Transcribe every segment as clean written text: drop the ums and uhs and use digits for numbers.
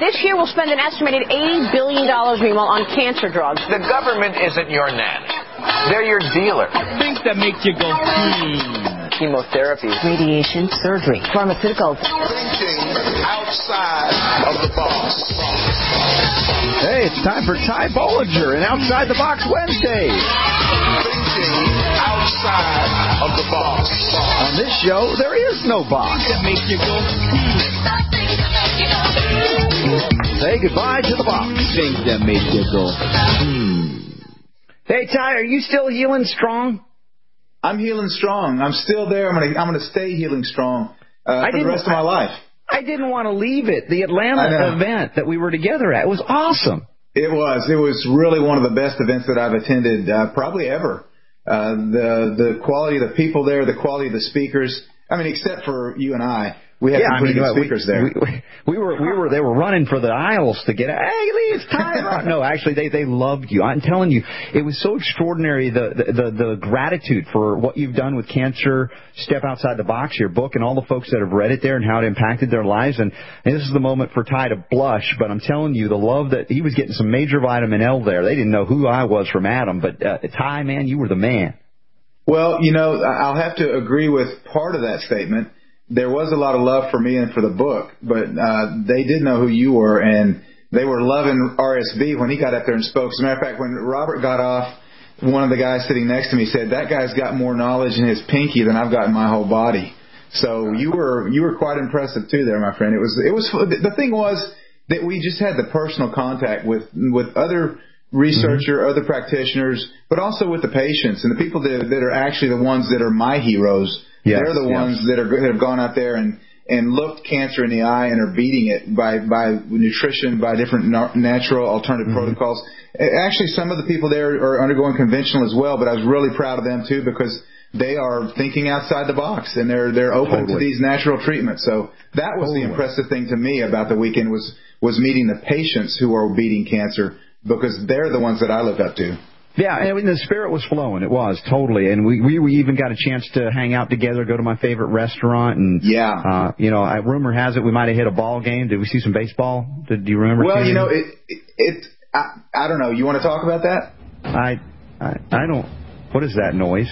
this year we'll spend an estimated $80 billion, meanwhile, on cancer drugs. The government isn't your nanny. They're your dealer. Things that make you go, Chemotherapy, radiation, surgery, pharmaceuticals. Thinking outside of the box. Hey, it's time for Ty Bollinger and Outside the Box Wednesday. Thinking outside of the box. On this show, there is no box. that make you go, Say goodbye to the box. Things that make you go, Hey, Ty, are you still healing strong? I'm healing strong. I'm still there. I'm gonna stay healing strong for the rest of my life. I didn't want to leave it. The Atlanta event that we were together at was awesome. It was really one of the best events that I've attended probably ever. The quality of the people there, the quality of the speakers. I mean, except for you and I. We had some pretty good speakers there. They were running for the aisles to get, hey, Lee, it's Ty. No, actually, they loved you. I'm telling you, it was so extraordinary, the gratitude for what you've done with Cancer, Step Outside the Box, your book, and all the folks that have read it there and how it impacted their lives. And this is the moment for Ty to blush, but I'm telling you, the love that he was getting some major vitamin L there. They didn't know who I was from Adam, but Ty, man, you were the man. Well, I'll have to agree with part of that statement. There was a lot of love for me and for the book, but they did know who you were, and they were loving RSB when he got up there and spoke. As a matter of fact, when Robert got off, one of the guys sitting next to me said, that guy's got more knowledge in his pinky than I've got in my whole body. So you were quite impressive too there, my friend. It was the thing was that we just had the personal contact with other researcher, other practitioners, but also with the patients and the people that are actually the ones that are my heroes. Yes, they're the ones that have gone out there and looked cancer in the eye and are beating it by nutrition, by different natural alternative protocols. Actually, some of the people there are undergoing conventional as well, but I was really proud of them too because they are thinking outside the box and they're open to these natural treatments. So that was the impressive thing to me about the weekend was meeting the patients who are beating cancer because they're the ones that I look up to. Yeah, and the spirit was flowing. It was, totally. And we even got a chance to hang out together, go to my favorite restaurant. And, rumor has it we might have hit a ball game. Did we see some baseball? Do you remember? Well, I don't know. You want to talk about that? I don't. What is that noise?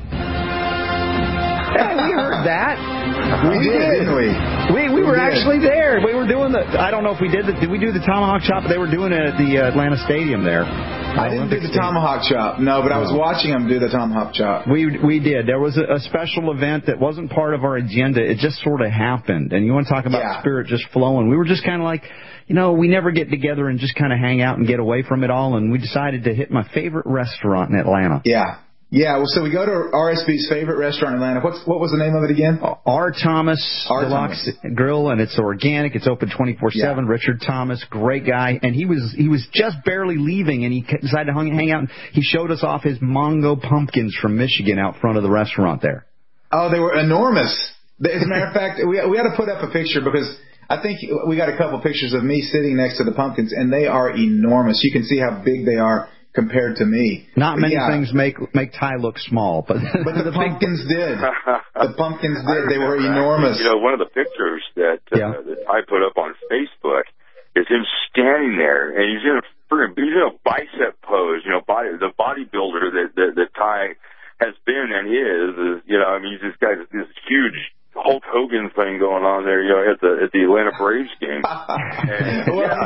Hey, we heard that. We did, didn't we? We were actually there. We were doing I don't know if we did we do the tomahawk chop? They were doing it at the Atlanta Stadium there. I didn't do the tomahawk chop. No, but I was watching them do the tomahawk chop. We did. There was a special event that wasn't part of our agenda. It just sort of happened. And you want to talk about spirit just flowing. We were just kind of like, we never get together and just kind of hang out and get away from it all. And we decided to hit my favorite restaurant in Atlanta. Yeah. Yeah, well, so we go to RSB's favorite restaurant in Atlanta. What was the name of it again? R. Thomas Deluxe Grill, and it's organic. It's open 24/7. Yeah. Richard Thomas, great guy, and he was just barely leaving, and he decided to hang out. And he showed us off his Mongo pumpkins from Michigan out front of the restaurant there. Oh, they were enormous. As a matter of fact, we had to put up a picture because I think we got a couple pictures of me sitting next to the pumpkins, and they are enormous. You can see how big they are compared to me. Not many things make Ty look small, but the pumpkins did. The pumpkins did. They were enormous. One of the pictures that I put up on Facebook is him standing there, and he's in a bicep pose. The bodybuilder that Ty has been and is. He's this guy, this huge Hulk Hogan thing going on there, at the Atlanta Braves game. And,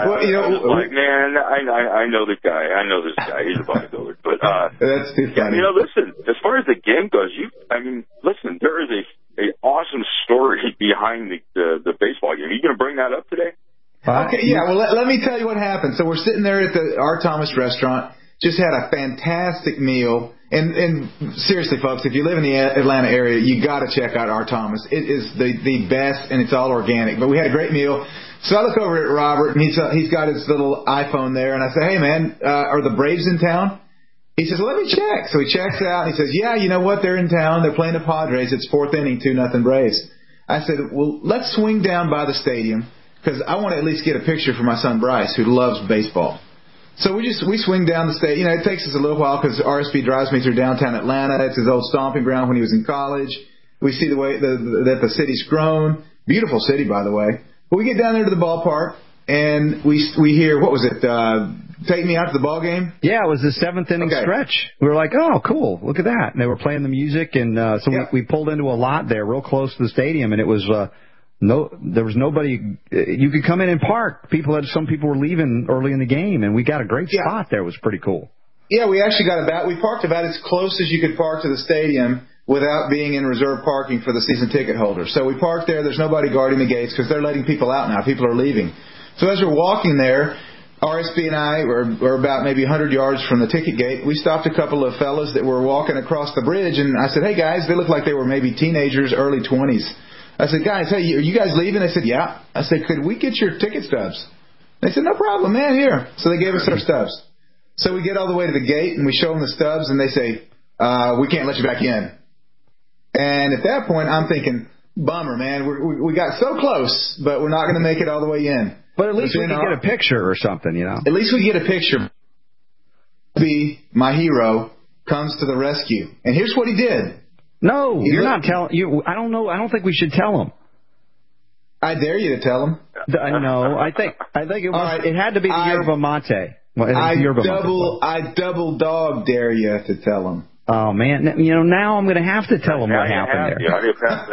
man, I know the guy. I know this guy. He's a bodybuilder. But that's too funny. Listen, as far as the game goes, listen, there is a awesome story behind the baseball game. Are you going to bring that up today? Okay, yeah. Well, let me tell you what happened. So we're sitting there at the R. Thomas restaurant. Just had a fantastic meal. And seriously, folks, if you live in the Atlanta area, you got to check out R. Thomas. It is the best, and it's all organic. But we had a great meal. So I look over at Robert, and he's got his little iPhone there, and I say, hey, man, are the Braves in town? He says, well, let me check. So he checks out, and he says, yeah, you know what? They're in town. They're playing the Padres. It's fourth inning, 2-0 Braves. I said, well, let's swing down by the stadium because I want to at least get a picture for my son Bryce, who loves baseball. So we swing down the state. It takes us a little while because RSB drives me through downtown Atlanta. It's his old stomping ground when he was in college. We see the way that the city's grown. Beautiful city, by the way. But we get down there to the ballpark, and we hear, what was it, Take Me Out to the Ball Game? Yeah, it was the 7th inning stretch. We were like, oh, cool, look at that. And they were playing the music, and we pulled into a lot there real close to the stadium, and it was there was nobody. You could come in and park. Some people were leaving early in the game, and we got a great spot there. It was pretty cool. Yeah, we actually we parked about as close as you could park to the stadium without being in reserve parking for the season ticket holders. So we parked there. There's nobody guarding the gates because they're letting people out now. People are leaving. So as we're walking there, RSB and I were about maybe 100 yards from the ticket gate. We stopped a couple of fellas that were walking across the bridge, and I said, hey, guys, they look like they were maybe teenagers, early 20s. I said, guys, hey, are you guys leaving? They said, yeah. I said, could we get your ticket stubs? They said, no problem, man, here. So they gave us our stubs. So we get all the way to the gate, and we show them the stubs, and they say, we can't let you back in. And at that point, I'm thinking, bummer, man. We got so close, but we're not going to make it all the way in. But at least we can get a picture or something, you know. At least we get a picture. My hero comes to the rescue. And here's what he did. No, you're not telling. I don't know. I don't think we should tell him. I dare you to tell him. No, I think it was. It had to be the yerba mate. I double dog dare you to tell him. Oh man, now I'm going to have to tell him what happened there.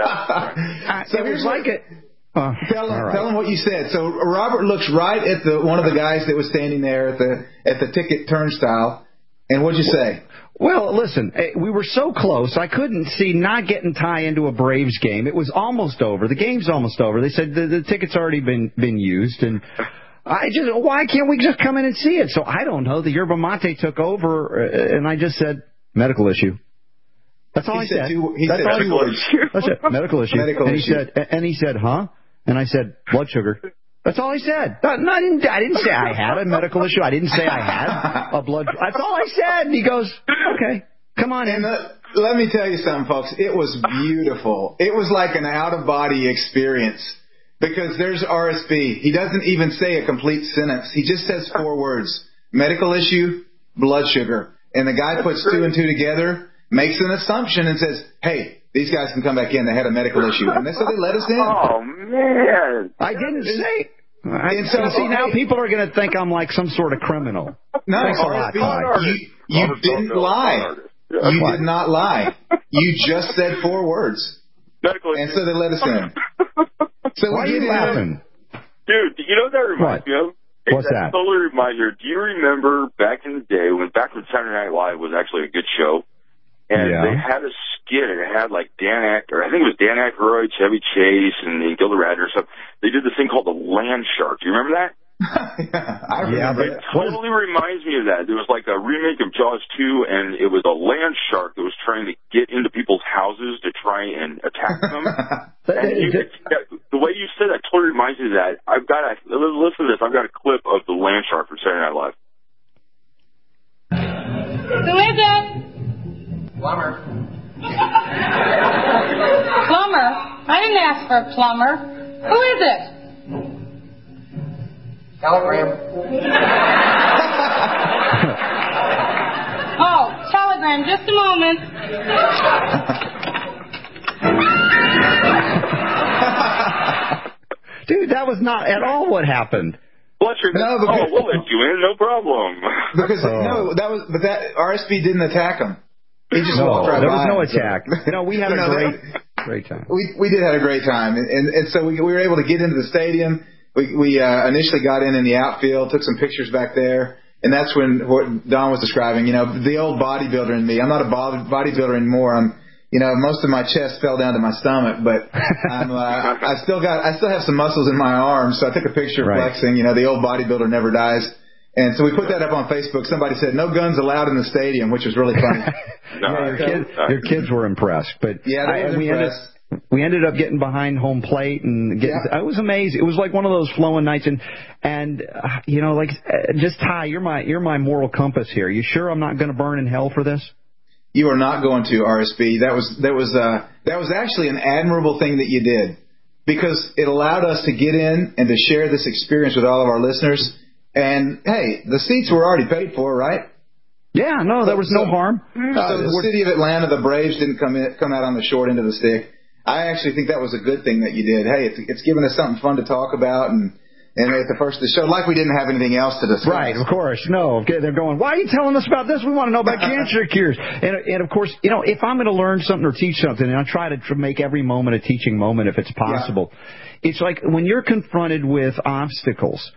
So it was like it. Tell him what you said. So Robert looks right at one of the guys that was standing there at the ticket turnstile, and what'd you say? Well, listen, we were so close, I couldn't see not getting Ty into a Braves game. It was almost over. The game's almost over. They said the ticket's already been used, and why can't we just come in and see it? So I don't know. The yerba mate took over, and I just said, medical issue. That's all I said. That's all he words. That's it. Medical issue. And he said, huh? And I said, blood sugar. That's all he said. I didn't say I had a medical issue. I didn't say I had a blood. That's all I said. And he goes, okay, come on in. Let me tell you something, folks. It was beautiful. It was like an out-of-body experience because there's RSB. He doesn't even say a complete sentence. He just says 4 words: medical issue, blood sugar. And the guy puts 2 and 2 together, makes an assumption, and says, hey, these guys can come back in. They had a medical issue. And so they let us in. Oh, man. I didn't say. And so, see, now people are going to think I'm like some sort of criminal. No, you didn't lie. You did not lie. You just said 4 words. And so they let us in. So why are you laughing? Dude, you know what that reminds me of? What's that? Totally reminds you. Do you remember back in the day when Saturday Night Live was actually a good show? And they had a skit, and it had like I think it was Dan Aykroyd, Chevy Chase, and Gilda Radner or something. They did this thing called the Land Shark. Do you remember that? I remember. It totally reminds me of that. There was like a remake of Jaws 2, and it was a land shark that was trying to get into people's houses to try and attack them. The way you said that totally reminds me of that. Listen to this. I've got a clip of the land shark from Saturday Night Live. Who is it? Plumber. Plumber? I didn't ask for a plumber. Who is it? Telegram. Oh, telegram. Just a moment. Dude, that was not at all what happened. We'll let you in, no problem. Because but that RSB didn't attack him. He just walked right by. There was no attack. No, we had a great time. We did have a great time, and so we were able to get into the stadium. We initially got in the outfield, took some pictures back there, and that's when what Don was describing. The old bodybuilder in me. I'm not a bodybuilder anymore. Most of my chest fell down to my stomach, but I still have some muscles in my arms. So I took a picture flexing. The old bodybuilder never dies. And so we put that up on Facebook. Somebody said, no guns allowed in the stadium, which was really funny. Your kids were impressed. But we ended up getting behind home plate, and it was amazing. It was like one of those flowing nights. And just Ty, you're my moral compass here. You sure I'm not going to burn in hell for this? You are not going to, RSB. That was actually an admirable thing that you did, because it allowed us to get in and to share this experience with all of our listeners. And, hey, the seats were already paid for, right? Yeah, no, there was no harm. So the city of Atlanta, the Braves didn't come out on the short end of the stick. I actually think that was a good thing that you did. Hey, it's given us something fun to talk about, and And at the first of the show, like we didn't have anything else to discuss. Right, of course. No, they're going, why are you telling us about this? We want to know about cancer cures. And of course, if I'm going to learn something or teach something, and I try to make every moment a teaching moment if it's possible, it's like when you're confronted with obstacles,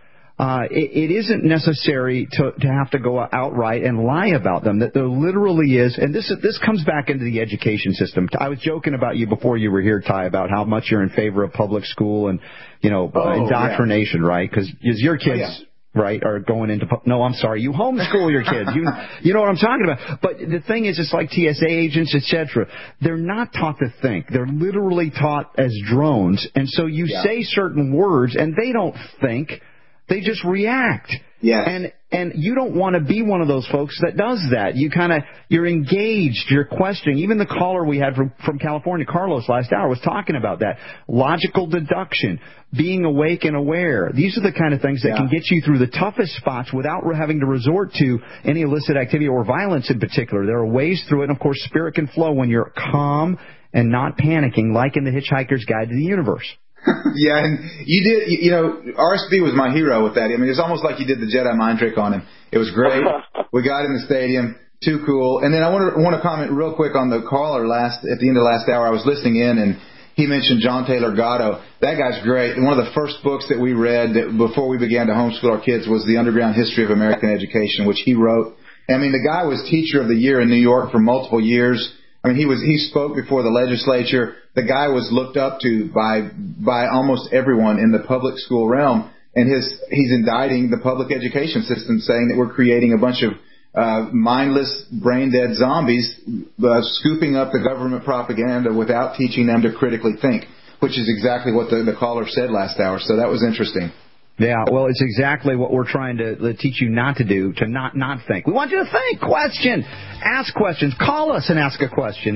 it isn't necessary to have to go outright and lie about them. That there literally is, and this comes back into the education system. I was joking about you before you were here, Ty, about how much you're in favor of public school and indoctrination, right? Because your kids. Right, are going into... No, I'm sorry. You homeschool your kids. You know what I'm talking about. But the thing is, it's like TSA agents, etc. They're not taught to think. They're literally taught as drones. And so you say certain words, and they don't think. They just react. Yes. And you don't want to be one of those folks that does that. You're engaged, you're questioning. Even the caller we had from California, Carlos, last hour was talking about that. Logical deduction, being awake and aware. These are the kind of things that can get you through the toughest spots without having to resort to any illicit activity or violence in particular. There are ways through it, and of course spirit can flow when you're calm and not panicking, like in The Hitchhiker's Guide to the Universe. Yeah, and you did, RSB was my hero with that. I mean, it's almost like you did the Jedi mind trick on him. It was great. We got in the stadium. Too cool. And then I want to comment real quick on the caller at the end of last hour. I was listening in, and he mentioned John Taylor Gatto. That guy's great. And one of the first books that we read before we began to homeschool our kids was The Underground History of American Education, which he wrote. I mean, the guy was Teacher of the Year in New York for multiple years. I mean, he spoke before the legislature. The guy was looked up to by almost everyone in the public school realm, and he's indicting the public education system, saying that we're creating a bunch of mindless, brain-dead zombies, scooping up the government propaganda without teaching them to critically think, which is exactly what the caller said last hour. So that was interesting. Yeah, well, it's exactly what we're trying to teach you not to do, to not think. We want you to think, question, ask questions, call us and ask a question.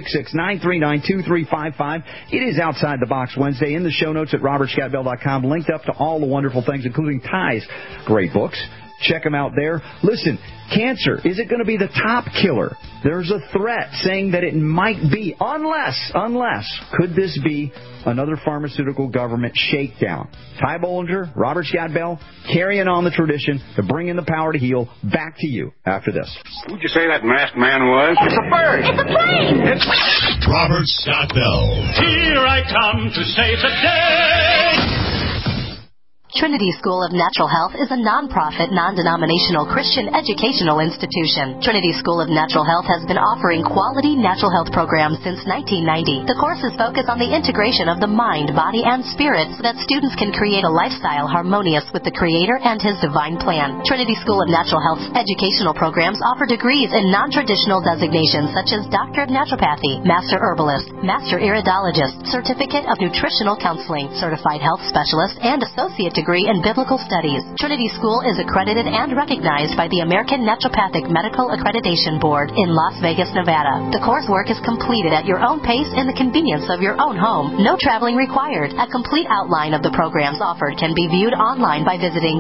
866-939-2355. It is Outside the Box Wednesday. In the show notes at robertscottbell.com, linked up to all the wonderful things, including Ty's great books. Check them out there. Listen, cancer, is it going to be the top killer? There's a threat saying that it might be, unless, could this be another pharmaceutical government shakedown? Ty Bollinger, Robert Scott Bell, carrying on the tradition to bring in the power to heal. Back to you after this. Who'd you say that masked man was? It's a bird. It's a plane. It's Robert Scott Bell. Here I come to save the day. Trinity School of Natural Health is a non-profit, non-denominational Christian educational institution. Trinity School of Natural Health has been offering quality natural health programs since 1990. The courses focus on the integration of the mind, body, and spirit so that students can create a lifestyle harmonious with the Creator and His divine plan. Trinity School of Natural Health's educational programs offer degrees in non-traditional designations such as Doctor of Naturopathy, Master Herbalist, Master Iridologist, Certificate of Nutritional Counseling, Certified Health Specialist, and Associate Degree in Biblical Studies. Trinity School is accredited and recognized by the American Naturopathic Medical Accreditation Board in Las Vegas, Nevada. The coursework is completed at your own pace in the convenience of your own home. No traveling required. A complete outline of the programs offered can be viewed online by visiting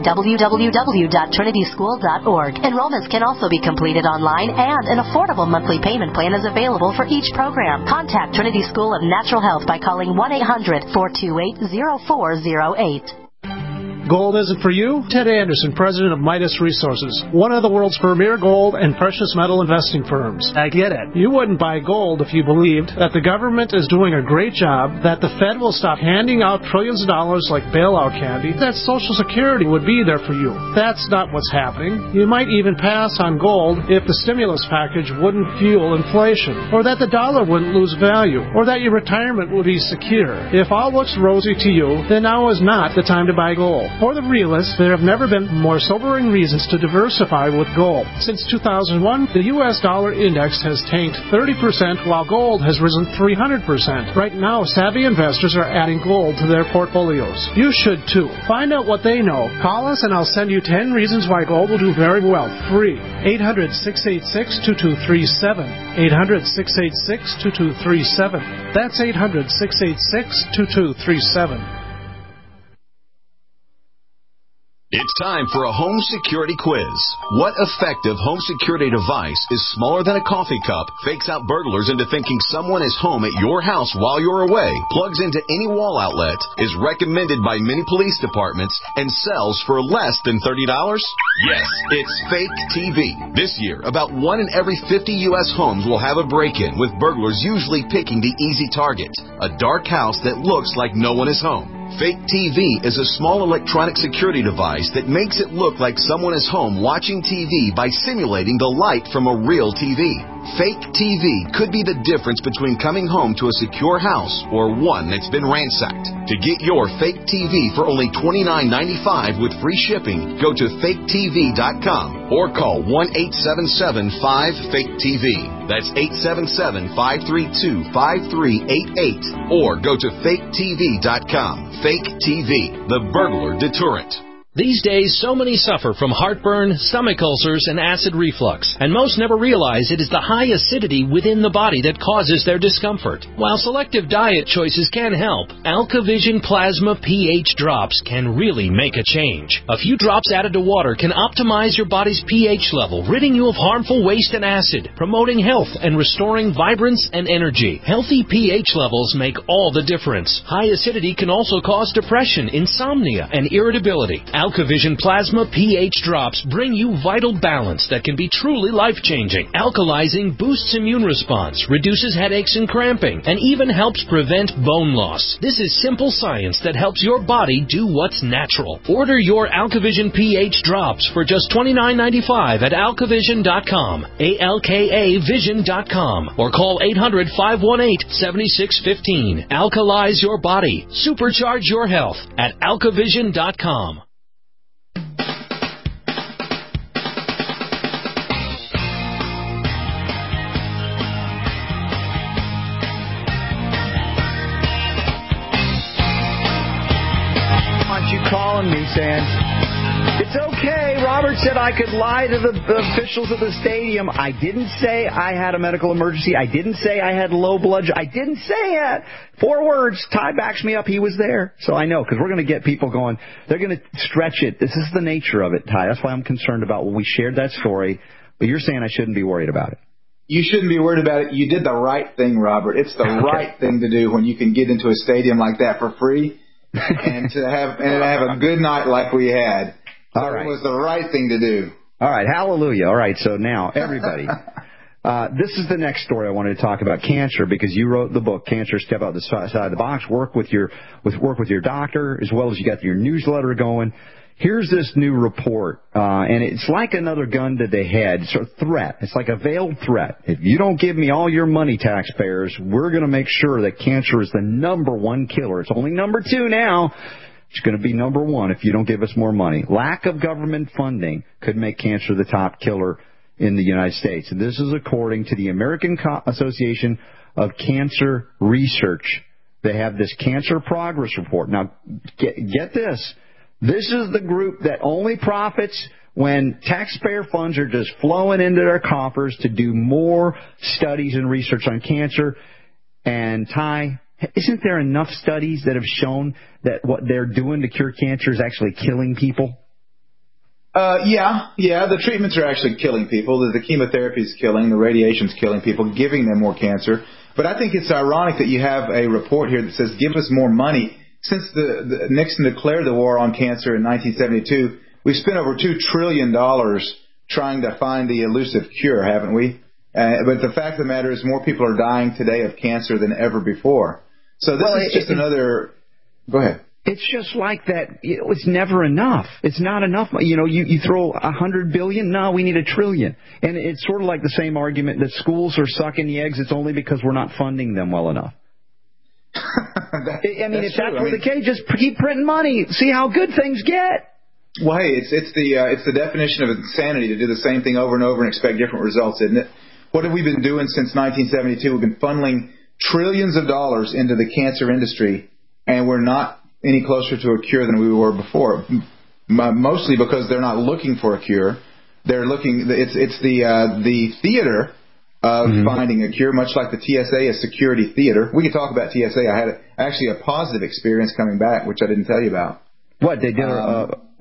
www.trinityschool.org. Enrollments can also be completed online, and an affordable monthly payment plan is available for each program. Contact Trinity School of Natural Health by calling 1-800-428-0408. Gold isn't for you? Ted Anderson, president of Midas Resources, one of the world's premier gold and precious metal investing firms. I get it. You wouldn't buy gold if you believed that the government is doing a great job, that the Fed will stop handing out trillions of dollars like bailout candy, that Social Security would be there for you. That's not what's happening. You might even pass on gold if the stimulus package wouldn't fuel inflation, or that the dollar wouldn't lose value, or that your retirement would be secure. If all looks rosy to you, then now is not the time to buy gold. For the realists, there have never been more sobering reasons to diversify with gold. Since 2001, the U.S. dollar index has tanked 30%, while gold has risen 300%. Right now, savvy investors are adding gold to their portfolios. You should too. Find out what they know. Call us and I'll send you 10 reasons why gold will do very well. Free. 800-686-2237. 800-686-2237. That's 800-686-2237. It's time for a home security quiz. What effective home security device is smaller than a coffee cup, fakes out burglars into thinking someone is home at your house while you're away, plugs into any wall outlet, is recommended by many police departments, and sells for less than $30? Yes, it's Fake TV. This year, about 1 in every 50 U.S. homes will have a break-in, with burglars usually picking the easy target, a dark house that looks like no one is home. Fake TV is a small electronic security device that makes it look like someone is home watching TV by simulating the light from a real TV. Fake TV could be the difference between coming home to a secure house or one that's been ransacked. To get your Fake TV for only $29.95 with free shipping, go to faketv.com or call 1-877-5-FAKE-TV. That's 877-532-5388 or go to faketv.com. Fake TV, the burglar deterrent. These days, so many suffer from heartburn, stomach ulcers, and acid reflux, and most never realize it is the high acidity within the body that causes their discomfort. While selective diet choices can help, AlkaVision Plasma pH drops can really make a change. A few drops added to water can optimize your body's pH level, ridding you of harmful waste and acid, promoting health and restoring vibrance and energy. Healthy pH levels make all the difference. High acidity can also cause depression, insomnia, and irritability. AlkaVision Plasma pH drops bring you vital balance that can be truly life-changing. Alkalizing boosts immune response, reduces headaches and cramping, and even helps prevent bone loss. This is simple science that helps your body do what's natural. Order your AlkaVision pH drops for just $29.95 at alkavision.com, ALKAvision.com, or call 800-518-7615. Alkalize your body. Supercharge your health at alkavision.com. Calling me saying, it's okay, Robert said I could lie to the officials of the stadium. I didn't say I had a medical emergency. I didn't say I had low blood. I didn't say that. 4 words. Ty backs me up. He was there. So I know, because we're going to get people going. They're going to stretch it. This is the nature of it, Ty. That's why I'm concerned about when we shared that story. But you're saying I shouldn't be worried about it. You shouldn't be worried about it. You did the right thing, Robert. It's the right thing to do when you can get into a stadium like that for free. and to have a good night like we had. So all right. It was the right thing to do. All right, hallelujah. All right, so now, everybody, this is the next story I wanted to talk about, cancer, because you wrote the book, Cancer, Step Out the Side of the Box, work with your doctor, as well as you got your newsletter going. Here's this new report, and it's like another gun to the head. It's a threat. It's like a veiled threat. If you don't give me all your money, taxpayers, we're going to make sure that cancer is the number 1 killer. It's only number 2 now. It's going to be number 1 if you don't give us more money. Lack of government funding could make cancer the top killer in the United States. And this is according to the American Association of Cancer Research. They have this Cancer Progress Report. Now, get this. This is the group that only profits when taxpayer funds are just flowing into their coffers to do more studies and research on cancer. And Ty, isn't there enough studies that have shown that what they're doing to cure cancer is actually killing people? Yeah. The treatments are actually killing people. The chemotherapy is killing, the radiation's killing people, giving them more cancer. But I think it's ironic that you have a report here that says, give us more money. Since the Nixon declared the war on cancer in 1972, we've spent over $2 trillion trying to find the elusive cure, haven't we? But the fact of the matter is more people are dying today of cancer than ever before. So this is just another... Go ahead. It's just like that. It's never enough. It's not enough. You throw $100 billion. No, we need $1 trillion. And it's sort of like the same argument that schools are sucking the eggs. It's only because we're not funding them well enough. If that's the case, just keep printing money. See how good things get. Well, hey, it's the definition of insanity to do the same thing over and over and expect different results, isn't it? What have we been doing since 1972? We've been funneling trillions of dollars into the cancer industry, and we're not any closer to a cure than we were before. Mostly because they're not looking for a cure. They're looking. It's the theater of finding a cure, much like the TSA, a security theater. We could talk about TSA. I had actually a positive experience coming back, which I didn't tell you about. What they did?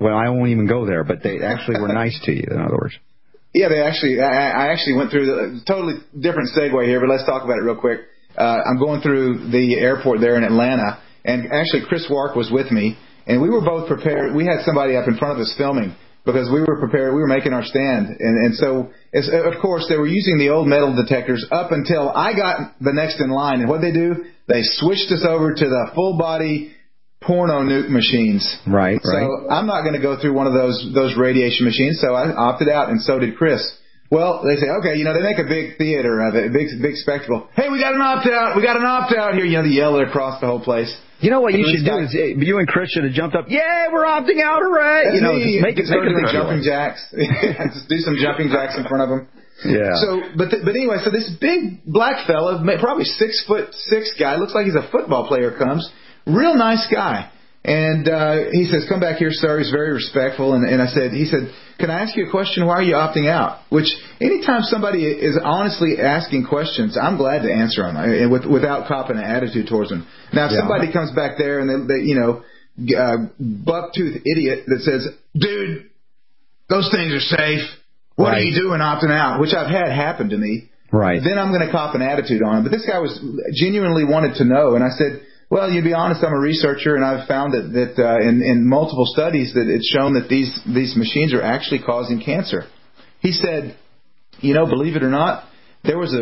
Well, I won't even go there, but they actually were nice to you, in other words. Yeah, they actually. I actually went through the totally different segue here, but let's talk about it real quick. I'm going through the airport there in Atlanta, and actually Chris Wark was with me, and we were both prepared. We had somebody up in front of us filming because we were prepared. We were making our stand, and so of course they were using the old metal detectors up until I got the next in line. And what they do, they switched us over to the full body porno nuke machines. Right. So I'm not going to go through one of those radiation machines, so I opted out, and so did Chris. Well, they say, okay, they make a big theater of it, a big spectacle. Hey, we got an opt-out. We got an opt-out here. They yell it across the whole place. You know what you should do is you and Chris should have jumped up. Yeah, we're opting out, hooray! Just make it jumping jacks. Just do some jumping jacks in front of them. Yeah. So, but anyway, so this big black fella, probably 6'6" guy, looks like he's a football player, comes. Real nice guy. And he says, come back here, sir. He's very respectful. And he said, can I ask you a question? Why are you opting out? Which anytime somebody is honestly asking questions, I'm glad to answer them without copping an attitude towards them. Now, if somebody comes back there and they buck-toothed idiot that says, dude, those things are safe. What are you doing opting out? Which I've had happen to me. Right. Then I'm going to cop an attitude on him. But this guy was genuinely wanted to know. And I said, well, you be honest, I'm a researcher, and I've found that in multiple studies that it's shown that these machines are actually causing cancer. He said, believe it or not, there was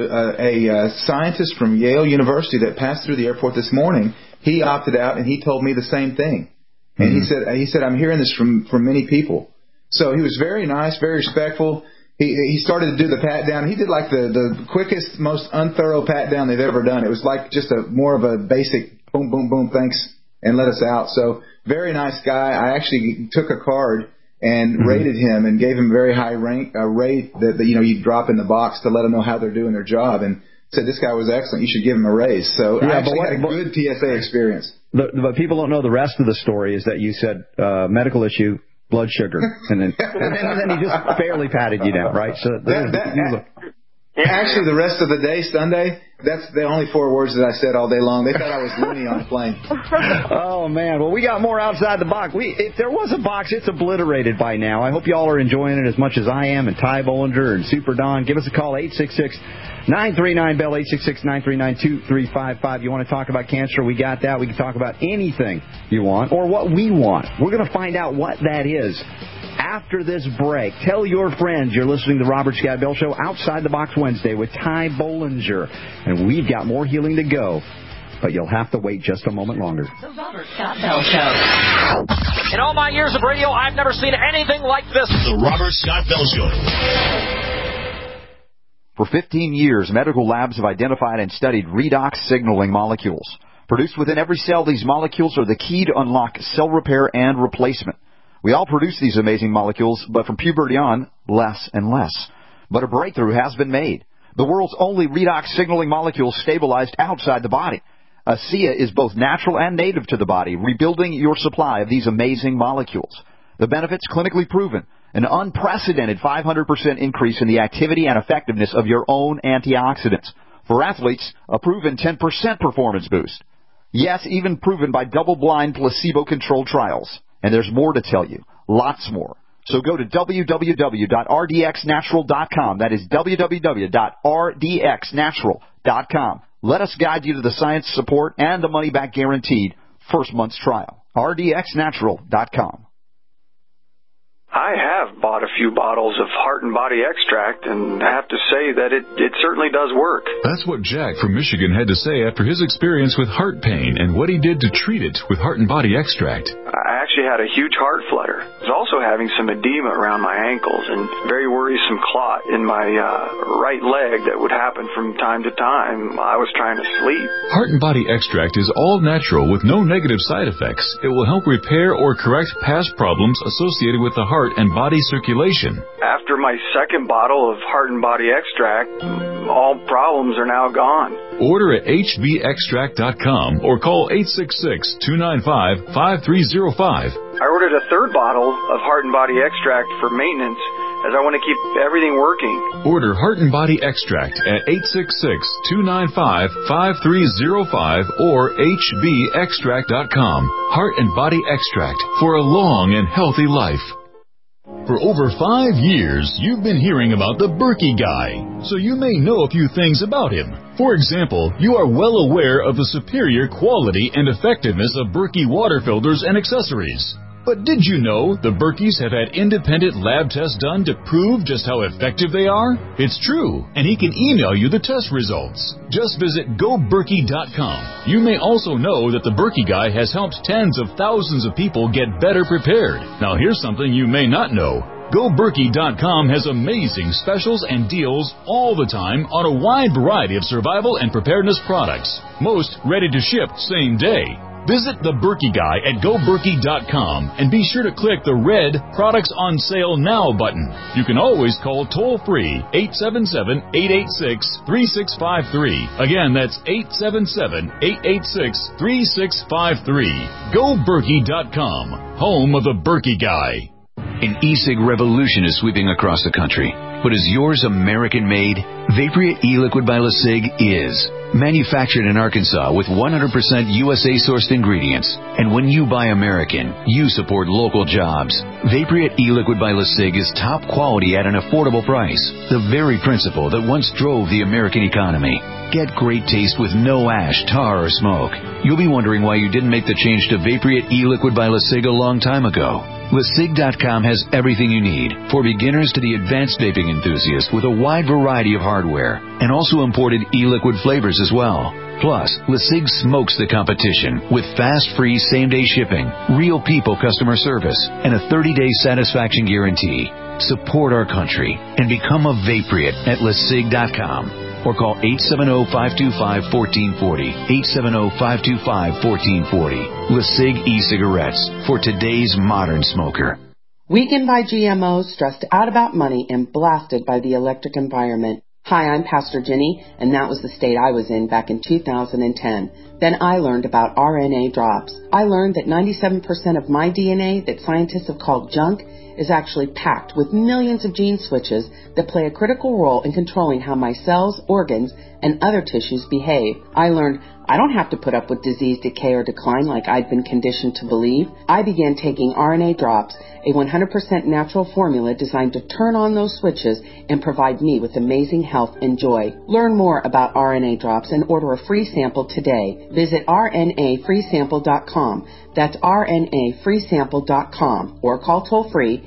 a scientist from Yale University that passed through the airport this morning. He opted out, and he told me the same thing. And he said, I'm hearing this from many people. So he was very nice, very respectful. He started to do the pat down. He did like the quickest, most unthorough pat down they've ever done. It was like just more of a basic boom, boom, boom, thanks, and let us out. So very nice guy. I actually took a card and rated him and gave him a very high rate that you drop in the box to let them know how they're doing their job, and said this guy was excellent. You should give him a raise. So I actually had a good TSA experience. But people don't know the rest of the story is that you said medical issue, blood sugar, and then he just barely patted you down, right? So actually, the rest of the day, Sunday, that's the only 4 words that I said all day long. They thought I was loony on a plane. Oh, man. Well, we got more outside the box. If there was a box, it's obliterated by now. I hope you all are enjoying it as much as I am, and Ty Bollinger and Super Don. Give us a call, 866-939-BELL, 866-939-2355. You want to talk about cancer? We got that. We can talk about anything you want or what we want. We're going to find out what that is after this break. Tell your friends you're listening to the Robert Scott Bell Show Outside the Box Wednesday with Ty Bollinger. And we've got more healing to go, but you'll have to wait just a moment longer. The Robert Scott Bell Show. In all my years of radio, I've never seen anything like this. The Robert Scott Bell Show. For 15 years, medical labs have identified and studied redox signaling molecules. Produced within every cell, these molecules are the key to unlock cell repair and replacement. We all produce these amazing molecules, but from puberty on, less and less. But a breakthrough has been made. The world's only redox signaling molecule stabilized outside the body. ASEA is both natural and native to the body, rebuilding your supply of these amazing molecules. The benefits clinically proven. An unprecedented 500% increase in the activity and effectiveness of your own antioxidants. For athletes, a proven 10% performance boost. Yes, even proven by double-blind placebo-controlled trials. And there's more to tell you. Lots more. So go to www.rdxnatural.com. That is www.rdxnatural.com. Let us guide you to the science support and the money-back guaranteed first month's trial. rdxnatural.com. I have bought a few bottles of Heart and Body Extract, and I have to say that it certainly does work. That's what Jack from Michigan had to say after his experience with heart pain and what he did to treat it with Heart and Body Extract. I actually had a huge heart flutter. I was also having some edema around my ankles and very worrisome clot in my right leg that would happen from time to time. I was trying to sleep. Heart and Body Extract is all natural with no negative side effects. It will help repair or correct past problems associated with the heart and body circulation. After my second bottle of Heart and Body Extract, all problems are now gone. Order at hbextract.com or call 866-295-5305. I ordered a third bottle of Heart and Body Extract for maintenance as I want to keep everything working. Order Heart and Body Extract at 866-295-5305 or hbextract.com. Heart and Body Extract for a long and healthy life. For over 5 years, you've been hearing about the Berkey Guy, so you may know a few things about him. For example, you are well aware of the superior quality and effectiveness of Berkey water filters and accessories. But did you know the Berkeys have had independent lab tests done to prove just how effective they are? It's true, and he can email you the test results. Just visit GoBerkey.com. You may also know that the Berkey Guy has helped tens of thousands of people get better prepared. Now here's something you may not know. GoBerkey.com has amazing specials and deals all the time on a wide variety of survival and preparedness products. Most ready to ship same day. Visit the Berkey Guy at GoBerkey.com and be sure to click the red Products on Sale Now button. You can always call toll-free 877-886-3653. Again, that's 877-886-3653. GoBerkey.com, home of the Berkey Guy. An e-cig revolution is sweeping across the country. But is yours American-made? Vaporeate e-liquid by LeSig is. Manufactured in Arkansas with 100% USA-sourced ingredients. And when you buy American, you support local jobs. Vaporeate e-liquid by LeSig is top quality at an affordable price. The very principle that once drove the American economy. Get great taste with no ash, tar, or smoke. You'll be wondering why you didn't make the change to Vaporeate e-liquid by LeSig a long time ago. LeSig.com has everything you need, for beginners to the advanced vaping enthusiast, with a wide variety of hardware, and also imported e-liquid flavors as well. Plus, LeSig smokes the competition with fast, free, same-day shipping, real people customer service, and a 30-day satisfaction guarantee. Support our country and become a Vaporeate at LeSig.com. Or call 870-525-1440, 870-525-1440. LeSig e-cigarettes for today's modern smoker. Weakened by GMOs, stressed out about money, and blasted by the electric environment. Hi, I'm Pastor Jenny, and that was the state I was in back in 2010. Then I learned about RNA drops. I learned that 97% of my DNA that scientists have called junk is actually packed with millions of gene switches that play a critical role in controlling how my cells, organs, and other tissues behave. I learned I don't have to put up with disease, decay, or decline like I'd been conditioned to believe. I began taking RNA drops, a 100% natural formula designed to turn on those switches and provide me with amazing health and joy. Learn more about RNA drops and order a free sample today. Visit RNAfreesample.com. That's RNAfreesample.com or call toll-free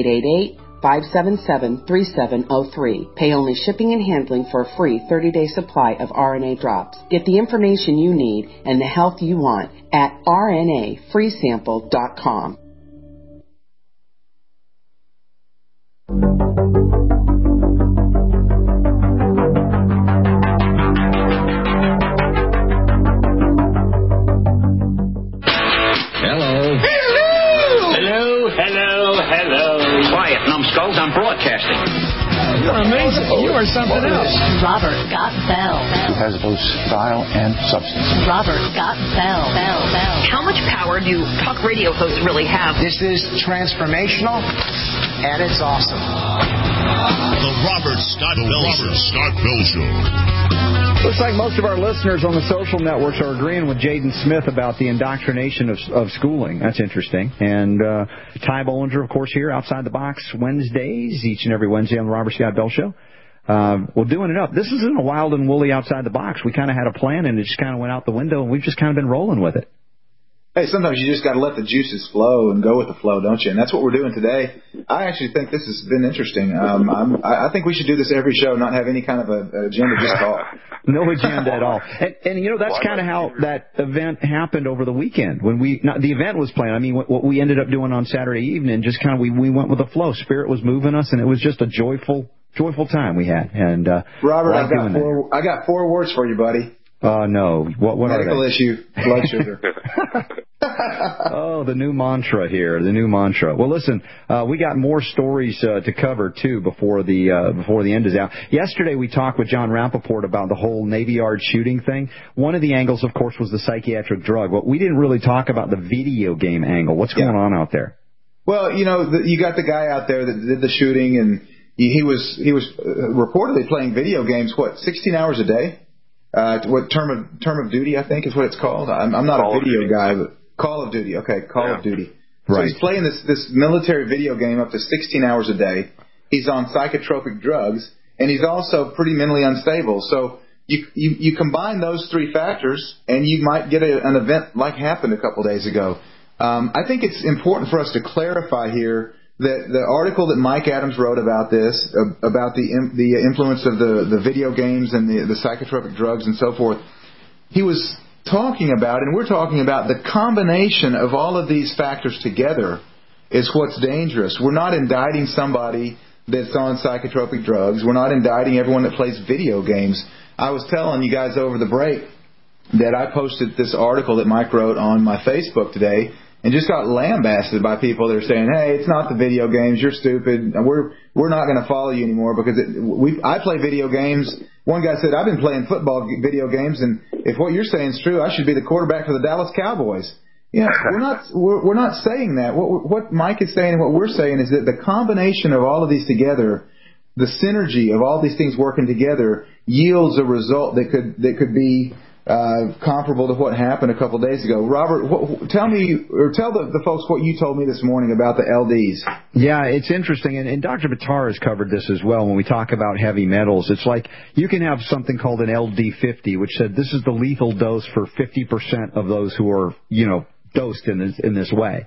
888-577-3703. Pay only shipping and handling for a free 30-day supply of RNA drops. Get the information you need and the health you want at RNAfreesample.com. Numbskulls, I'm broadcasting. You're amazing. You are something else. Robert Scott Bell. He has both style and substance. Robert Scott Bell. How much power do talk radio hosts really have? This is transformational, and it's awesome. The Robert Scott Bell Show. Looks like most of our listeners on the social networks are agreeing with Jaden Smith about the indoctrination of schooling. That's interesting. And Ty Bollinger, of course, here outside the box Wednesdays, each and every Wednesday on the Robert Scott Bell Show. Well, doing it up. This isn't a wild and woolly outside the box. We kind of had a plan, and it just kind of went out the window, and we've just kind of been rolling with it. Hey, sometimes you just got to let the juices flow and go with the flow, don't you? And that's what we're doing today. I actually think this has been interesting. I think we should do this every show, not have any kind of an agenda, just talk. No agenda at all. And you know, that's kind of how that event happened over the weekend. When the event was planned. I mean, what we ended up doing on Saturday evening, just kind of we went with the flow. Spirit was moving us, and it was just a joyful time we had. And Robert, I got 4 words for you, buddy. No. What medical are they? Issue, blood sugar. Oh, the new mantra here, the new mantra. Well, listen, we got more stories to cover too before the end is out. Yesterday we talked with John Rappaport about the whole Navy Yard shooting thing. One of the angles, of course, was the psychiatric drug. Well, we didn't really talk about the video game angle. What's going on out there? Well, you got the guy out there that did the shooting, and he was reportedly playing video games, 16 hours a day? What term of duty, I think is what it's called. I'm not a video guy, but Call of Duty. Okay, Call of Duty. So he's playing this military video game up to 16 hours a day. He's on psychotropic drugs, and he's also pretty mentally unstable. So you combine those three factors, and you might get an event like happened a couple days ago. I think it's important for us to clarify here that the article that Mike Adams wrote about this, about the influence of the video games and the psychotropic drugs and so forth, he was talking about, and we're talking about, the combination of all of these factors together is what's dangerous. We're not indicting somebody that's on psychotropic drugs. We're not indicting everyone that plays video games. I was telling you guys over the break that I posted this article that Mike wrote on my Facebook today, and just got lambasted by people that are saying, "Hey, it's not the video games. You're stupid. We're not going to follow you anymore because I play video games." One guy said, "I've been playing football video games, and if what you're saying is true, I should be the quarterback for the Dallas Cowboys." Yeah, we're not saying that. What Mike is saying and what we're saying is that the combination of all of these together, the synergy of all these things working together, yields a result that could be comparable to what happened a couple days ago. Robert, tell the folks what you told me this morning about the LDs. Yeah, it's interesting, and Dr. Buttar has covered this as well. When we talk about heavy metals, it's like you can have something called an LD50, which said this is the lethal dose for 50% of those who are, dosed in this way.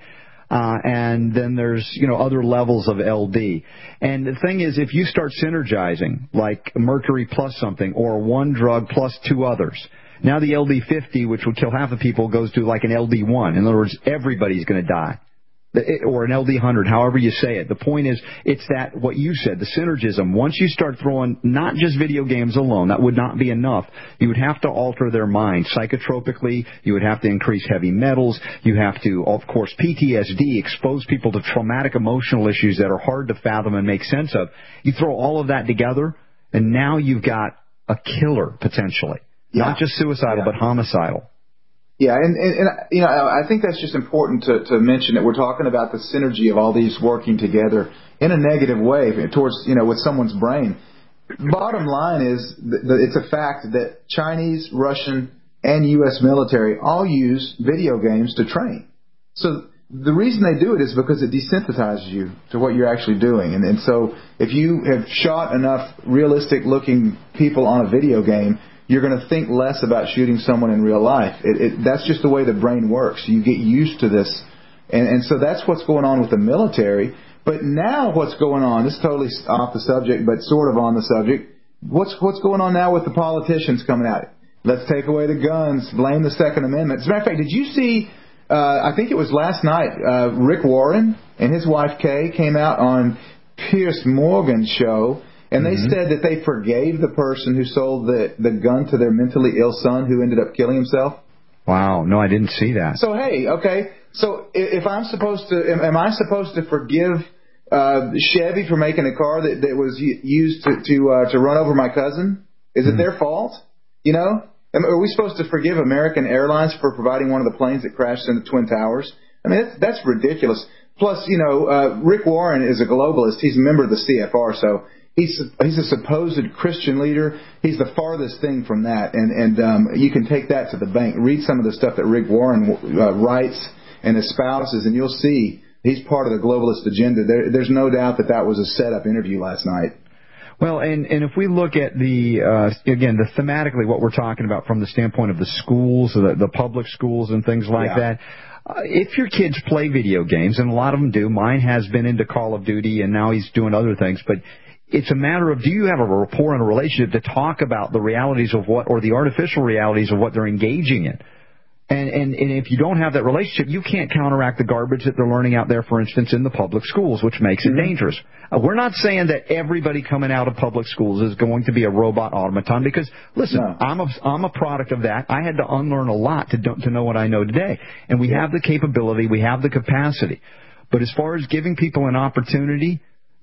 And then there's, other levels of LD. And the thing is, if you start synergizing, like mercury plus something, or one drug plus two others, now the LD50, which would kill half the people, goes to like an LD1. In other words, everybody's going to die. Or an LD100, however you say it. The point is, it's that, what you said, the synergism. Once you start throwing not just video games alone, that would not be enough. You would have to alter their mind psychotropically. You would have to increase heavy metals. You have to, of course, PTSD, expose people to traumatic emotional issues that are hard to fathom and make sense of. You throw all of that together, and now you've got a killer, potentially. Yeah. Not just suicidal, but homicidal. Yeah, and I think that's just important to mention that we're talking about the synergy of all these working together in a negative way towards, with someone's brain. Bottom line is, it's a fact that Chinese, Russian, and U.S. military all use video games to train. So the reason they do it is because it desensitizes you to what you're actually doing. And so if you have shot enough realistic-looking people on a video game, you're going to think less about shooting someone in real life. That's just the way the brain works. You get used to this. And so that's what's going on with the military. But now what's going on, this is totally off the subject, but sort of on the subject, what's going on now with the politicians coming out? Let's take away the guns, blame the Second Amendment. As a matter of fact, did you see, I think it was last night, Rick Warren and his wife Kay came out on Piers Morgan's show, and they said that they forgave the person who sold the gun to their mentally ill son who ended up killing himself. Wow. No, I didn't see that. So, hey, okay. So if I'm supposed to, am I supposed to forgive Chevy for making a car that was used to run over my cousin? Is it their fault? Are we supposed to forgive American Airlines for providing one of the planes that crashed into Twin Towers? I mean, that's ridiculous. Plus, Rick Warren is a globalist. He's a member of the CFR, so he's a supposed Christian leader. He's the farthest thing from that, and you can take that to the bank. Read some of the stuff that Rick Warren writes and espouses, and you'll see he's part of the globalist agenda. There's no doubt that was a set-up interview last night. Well, and if we look at the thematically what we're talking about from the standpoint of the schools, the public schools and things like that, if your kids play video games, and a lot of them do, mine has been into Call of Duty, and now he's doing other things, but it's a matter of, do you have a rapport and a relationship to talk about the realities of or the artificial realities of what they're engaging in? And if you don't have that relationship, you can't counteract the garbage that they're learning out there, for instance, in the public schools, which makes it dangerous. We're not saying that everybody coming out of public schools is going to be a robot automaton, because, listen, I'm a product of that. I had to unlearn a lot to know what I know today. And we have the capability, we have the capacity. But as far as giving people an opportunity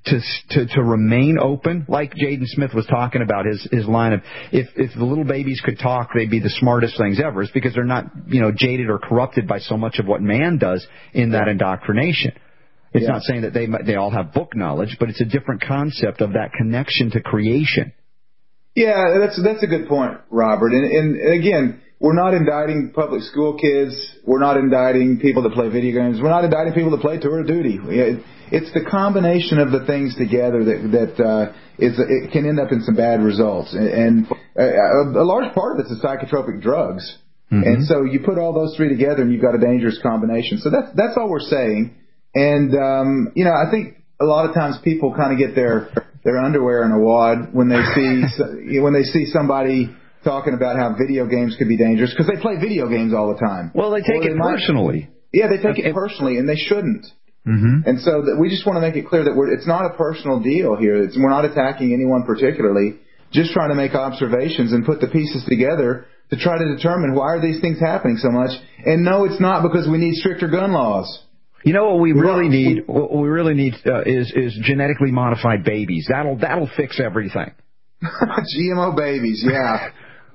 to remain open, like Jaden Smith was talking about, his line of, if the little babies could talk, they'd be the smartest things ever. It's because they're not, jaded or corrupted by so much of what man does in that indoctrination. It's not saying that they all have book knowledge, but it's a different concept of that connection to creation. Yeah, that's a good point, Robert. And again, we're not indicting public school kids. We're not indicting people that play video games. We're not indicting people that play Tour of Duty. It's the combination of the things together that it can end up in some bad results. And a large part of it's the psychotropic drugs. Mm-hmm. And so you put all those three together and you've got a dangerous combination. So that's all we're saying. And, I think a lot of times people kind of get their underwear in a wad when they see somebody talking about how video games could be dangerous, because they play video games all the time. Well, they take it personally. Yeah, they take it personally, and they shouldn't. Mm-hmm. And so we just want to make it clear that it's not a personal deal here. We're not attacking anyone particularly, just trying to make observations and put the pieces together to try to determine why are these things happening so much. And no, it's not because we need stricter gun laws. You know what we really need? What we really need is genetically modified babies. That'll fix everything. GMO babies, yeah.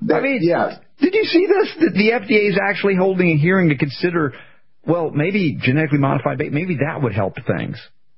Did you see this? The FDA is actually holding a hearing to consider, maybe genetically modified babies. Maybe that would help things.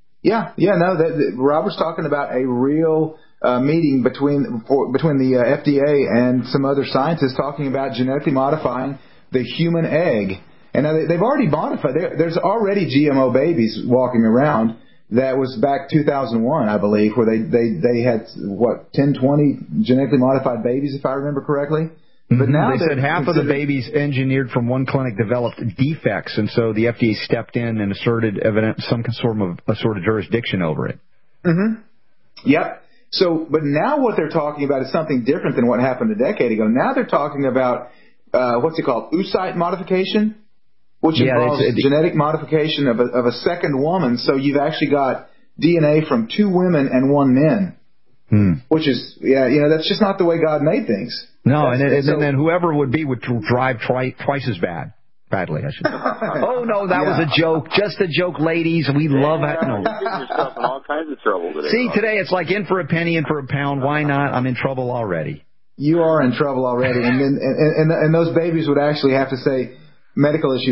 Robert's talking about a real meeting between the FDA and some other scientists talking about genetically modifying the human egg. And they've already modified. There's already GMO babies walking around. That was back 2001, I believe, where they had 10, 20 genetically modified babies, if I remember correctly. But now they said half of the babies engineered from one clinic developed defects, and so the FDA stepped in and asserted some sort of jurisdiction over it. Mm-hmm. Yep. So, but now what they're talking about is something different than what happened a decade ago. Now they're talking about what's it called, oocyte modification, which involves genetic modification of a second woman. So you've actually got DNA from two women and one man, which is that's just not the way God made things. No, and then whoever would drive twice as badly, I should say. Oh, no, that was a joke. Just a joke, ladies. We love that. No. You're getting yourself in all kinds of trouble today. See, today it's like in for a penny, in for a pound. Why not? I'm in trouble already. You are in trouble already. And then and those babies would actually have to say, medical issue.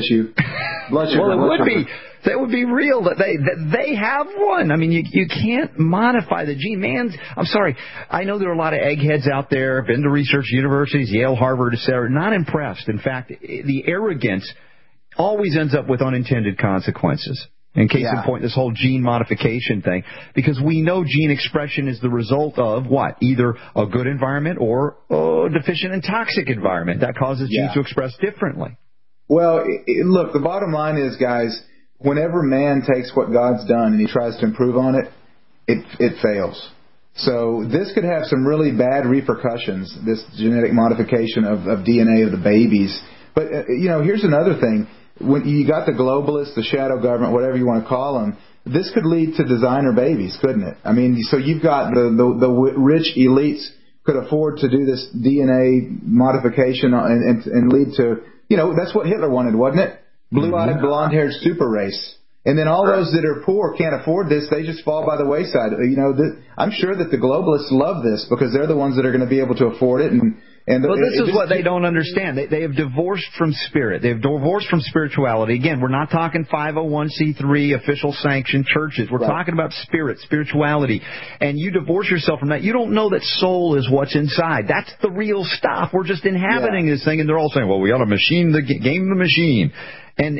Blood sugar. Well, it would be. That would be real. That they have one. I mean, you can't modify the gene. I'm sorry. I know there are a lot of eggheads out there. Been to research universities, Yale, Harvard, etc. Not impressed. In fact, the arrogance always ends up with unintended consequences. In case in point, this whole gene modification thing, because we know gene expression is the result of what? Either a good environment or a deficient and toxic environment that causes genes to express differently. Well, look, the bottom line is, guys, whenever man takes what God's done and he tries to improve on it, it fails. So this could have some really bad repercussions, this genetic modification of DNA of the babies. But, here's another thing. When you got the globalists, the shadow government, whatever you want to call them, this could lead to designer babies, couldn't it? I mean, so you've got the rich elites could afford to do this DNA modification and lead to, that's what Hitler wanted, wasn't it? Blue-eyed, blonde-haired super race. And then all those that are poor can't afford this. They just fall by the wayside. I'm sure that the globalists love this because they're the ones that are going to be able to afford it. Well, this is what they don't understand. They have divorced from spirit. They have divorced from spirituality. Again, we're not talking 501c3 official sanctioned churches. We're talking about spirituality. And you divorce yourself from that. You don't know that soul is what's inside. That's the real stuff. We're just inhabiting this thing, and they're all saying, well, we got to game the machine. And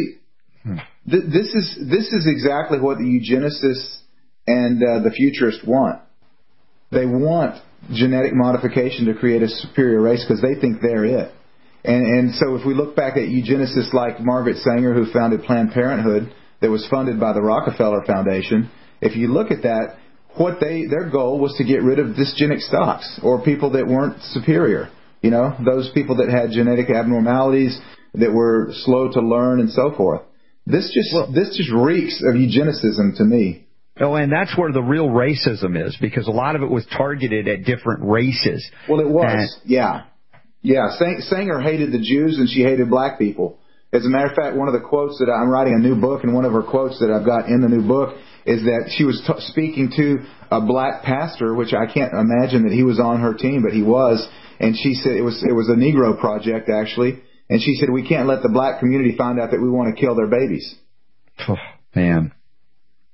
this is exactly what the eugenicists and the futurists want. They want genetic modification to create a superior race because they think they're it. And so if we look back at eugenicists like Margaret Sanger, who founded Planned Parenthood, that was funded by the Rockefeller Foundation, if you look at that, their goal was to get rid of dysgenic stocks or people that weren't superior. Those people that had genetic abnormalities, that were slow to learn and so forth. This just reeks of eugenicism to me. Oh, and that's where the real racism is, because a lot of it was targeted at different races. Well, it was, yeah. Sanger hated the Jews and she hated black people. As a matter of fact, one of the quotes that I'm writing a new book, and one of her quotes that I've got in the new book is that she was speaking to a black pastor, which I can't imagine that he was on her team, but he was. And she said it was a Negro project, actually. And she said, we can't let the black community find out that we want to kill their babies. Oh, man.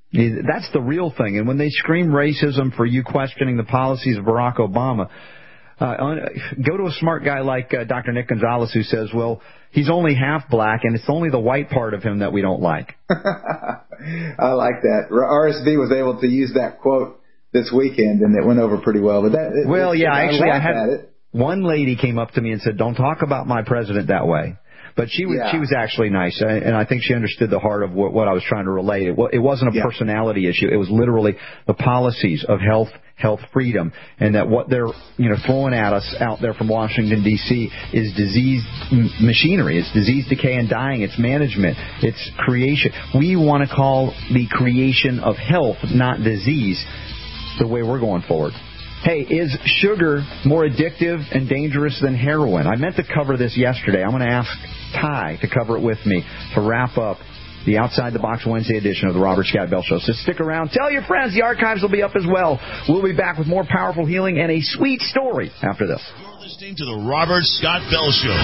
That's the real thing. And when they scream racism for you questioning the policies of Barack Obama, go to a smart guy like Dr. Nick Gonzalez who says, well, he's only half black and it's only the white part of him that we don't like. I like that. RSB was able to use that quote this weekend, and it went over pretty well. But I had one lady came up to me and said, don't talk about my president that way. But she was actually nice, and I think she understood the heart of what I was trying to relate. It wasn't a personality issue. It was literally the policies of health freedom, and that what they're throwing at us out there from Washington, D.C. is disease machinery. It's disease, decay, and dying. It's management. It's creation. We want to call the creation of health, not disease, the way we're going forward. Hey, is sugar more addictive and dangerous than heroin? I meant to cover this yesterday. I'm going to ask Ty to cover it with me to wrap up the Outside the Box Wednesday edition of the Robert Scott Bell Show. So stick around. Tell your friends. The archives will be up as well. We'll be back with more powerful healing and a sweet story after this. You're listening to the Robert Scott Bell Show.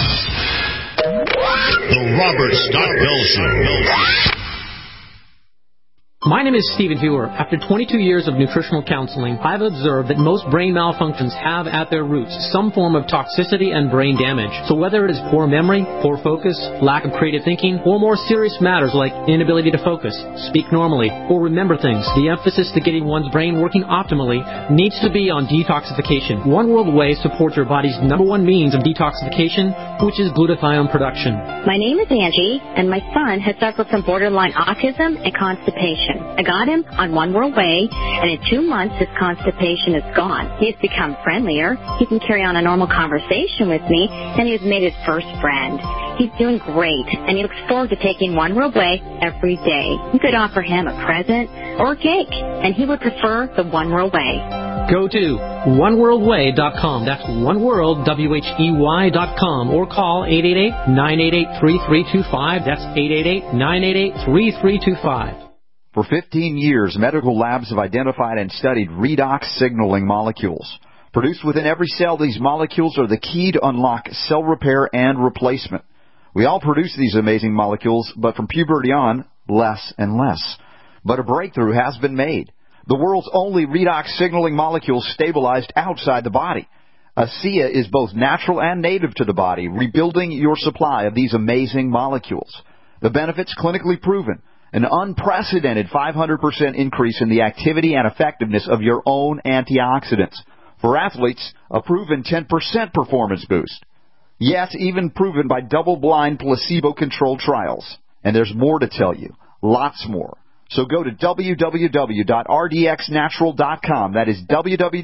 The Robert Scott Bell Show. My name is Stephen Hewer. After 22 years of nutritional counseling, I've observed that most brain malfunctions have at their roots some form of toxicity and brain damage. So whether it is poor memory, poor focus, lack of creative thinking, or more serious matters like inability to focus, speak normally, or remember things, the emphasis to getting one's brain working optimally needs to be on detoxification. One World Way supports your body's #1 means of detoxification, which is glutathione production. My name is Angie, and my son has suffered from borderline autism and constipation. I got him on One World Way, and in 2 months his constipation is gone. He has become friendlier. He can carry on a normal conversation with me, and he has made his first friend. He's doing great, and he looks forward to taking One World Way every day. You could offer him a present or a cake, and he would prefer the One World Way. Go to oneworldway.com. That's oneworld, WHEY.com, or call 888-988-3325. That's 888-988-3325. For 15 years, medical labs have identified and studied redox signaling molecules. Produced within every cell, these molecules are the key to unlock cell repair and replacement. We all produce these amazing molecules, but from puberty on, less and less. But a breakthrough has been made. The world's only redox signaling molecule stabilized outside the body. ASEA is both natural and native to the body, rebuilding your supply of these amazing molecules. The benefits clinically proven. An unprecedented 500% increase in the activity and effectiveness of your own antioxidants. For athletes, a proven 10% performance boost. Yes, even proven by double-blind placebo-controlled trials. And there's more to tell you. Lots more. So go to www.rdxnatural.com. That is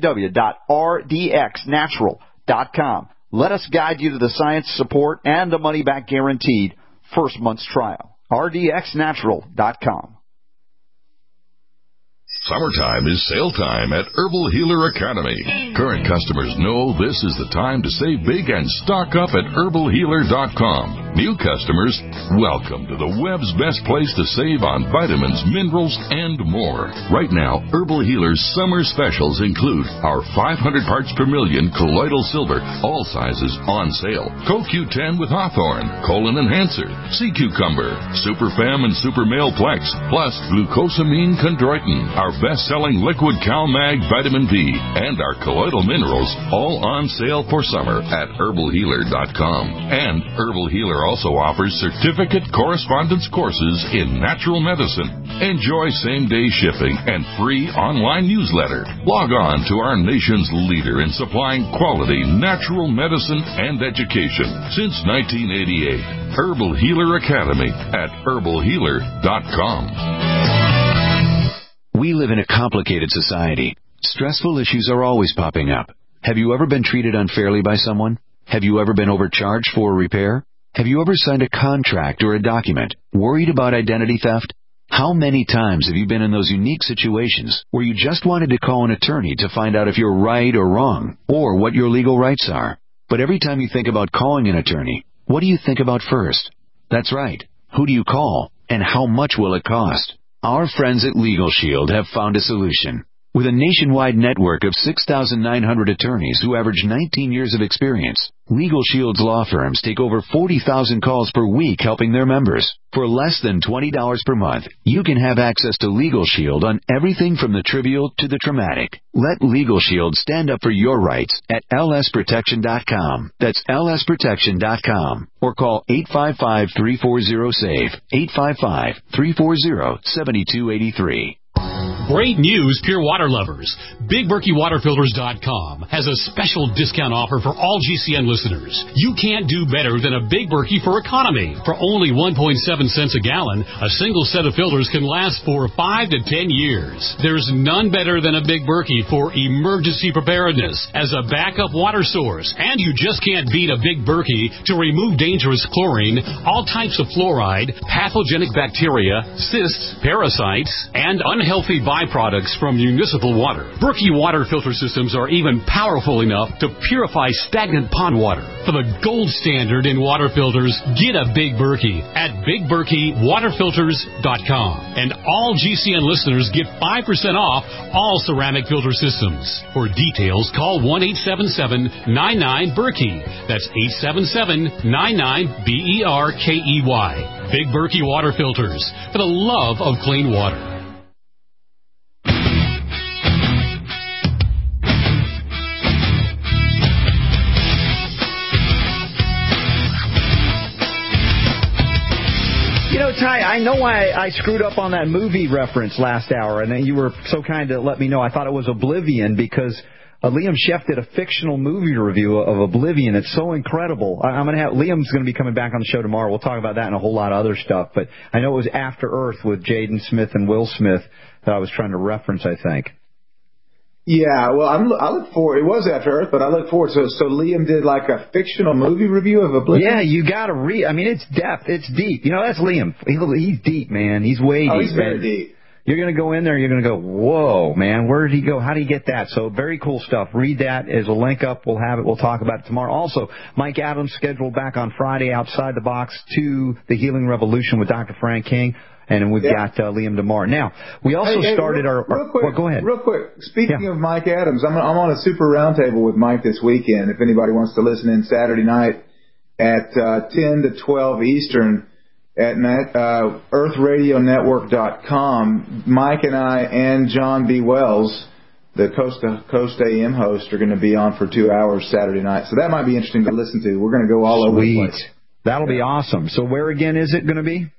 www.rdxnatural.com. Let us guide you to the science support and the money-back guaranteed first month's trial. rdxnatural.com. Summertime is sale time at Herbal Healer Academy. Current customers know this is the time to save big and stock up at herbalhealer.com. New customers, welcome to the web's best place to save on vitamins, minerals, and more. Right now, Herbal Healer's summer specials include our 500 parts per million colloidal silver, all sizes on sale. CoQ10 with Hawthorne, Colon Enhancer, Sea Cucumber, Super Fem and Super Male Plex, plus Glucosamine Chondroitin, our best-selling liquid CalMag Vitamin B, and our colloidal minerals, all on sale for summer at herbalhealer.com. And Herbal Healer also offers certificate correspondence courses in natural medicine. Enjoy same-day shipping and free online newsletter. Log on to our nation's leader in supplying quality natural medicine and education since 1988. Herbal Healer Academy at herbalhealer.com. We live in a complicated society. Stressful issues are always popping up. Have you ever been treated unfairly by someone? Have you ever been overcharged for a repair? Have you ever signed a contract or a document worried about identity theft? How many times have you been in those unique situations where you just wanted to call an attorney to find out if you're right or wrong, or what your legal rights are? But every time you think about calling an attorney, what do you think about first? That's right. Who do you call, and how much will it cost? Our friends at Legal Shield have found a solution. With a nationwide network of 6,900 attorneys who average 19 years of experience, Legal Shield's law firms take over 40,000 calls per week helping their members. For less than $20 per month, you can have access to Legal Shield on everything from the trivial to the traumatic. Let Legal Shield stand up for your rights at lsprotection.com. That's lsprotection.com. Or call 855-340-SAVE, 855-340-7283. Great news, pure water lovers. BigBerkeyWaterFilters.com has a special discount offer for all GCN listeners. You can't do better than a Big Berkey for economy. For only 1.7 cents a gallon, a single set of filters can last for 5 to 10 years. There's none better than a Big Berkey for emergency preparedness as a backup water source. And you just can't beat a Big Berkey to remove dangerous chlorine, all types of fluoride, pathogenic bacteria, cysts, parasites, and unhealthy byproducts from municipal water. Berkey water filter systems are even powerful enough to purify stagnant pond water. For the gold standard in water filters, get a Big Berkey at BigBerkeyWaterFilters.com. And all GCN listeners get 5% off all ceramic filter systems. For details, call 1-877-99-BERKEY. That's 877-99-BERKEY. Big Berkey Water Filters, for the love of clean water. Ty, I know I screwed up on that movie reference last hour, and then you were so kind to let me know. I thought it was Oblivion because Liam Sheff did a fictional movie review of Oblivion. It's so incredible. Liam's going to be coming back on the show tomorrow. We'll talk about that and a whole lot of other stuff. But I know it was After Earth with Jaden Smith and Will Smith that I was trying to reference, I think. Yeah, well, I look forward. It was After Earth, but I look forward. So Liam did like a fictional movie review of Oblivion? Yeah, you got to read. I mean, it's depth. It's deep. You know, that's Liam. He's deep, man. He's way deep. Oh, he's very deep. You're going to go in there, you're going to go, whoa, man, where did he go? How did he get that? So very cool stuff. Read that as a link up. We'll have it. We'll talk about it tomorrow. Also, Mike Adams scheduled back on Friday outside the box to the Healing Revolution with Dr. Frank King. And we've got Liam tomorrow. Now, we also started our... Real quick, well, go ahead. Real quick. Speaking of Mike Adams, I'm on a super roundtable with Mike this weekend. If anybody wants to listen in Saturday night at 10 to 12 Eastern at EarthRadioNetwork.com, Mike and I and John B. Wells, the Coast to Coast AM host, are going to be on for 2 hours Saturday night. So that might be interesting to listen to. We're going to go all over the place. That'll be awesome. So where again is it going to be?